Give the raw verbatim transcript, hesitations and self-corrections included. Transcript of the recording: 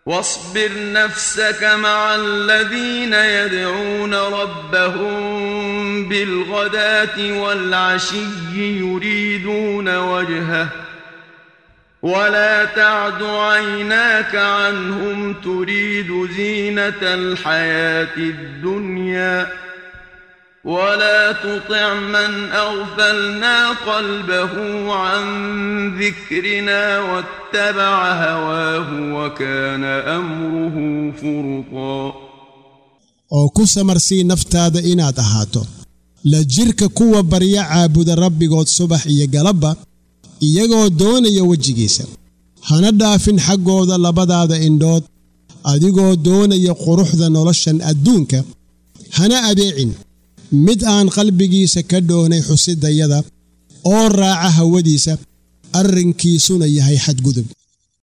واصبر نفسك مع الذين يدعون ربهم بالغداة والعشي يريدون وجهه ولا تعد عيناك عنهم تريد زينة الحياة الدنيا ولا تطع من أغفلنا قلبه عن ذكرنا واتبع هواه وكان أمره فرطا. oo ku samarsii naftaada inaad ahaato la jirka kuwa barya caabuda rabbigood subax iyo galabba iyagoo doonaya wajigiisa hana dhaafin xaggooda labadaada indhood adigoo doonaya quruxda noloshan adduunka hana adeecin mid aan qalbigiisa ka dhoonay xusidayada oo raaca hawadiisa arrinkiisuna yahay xadgudub.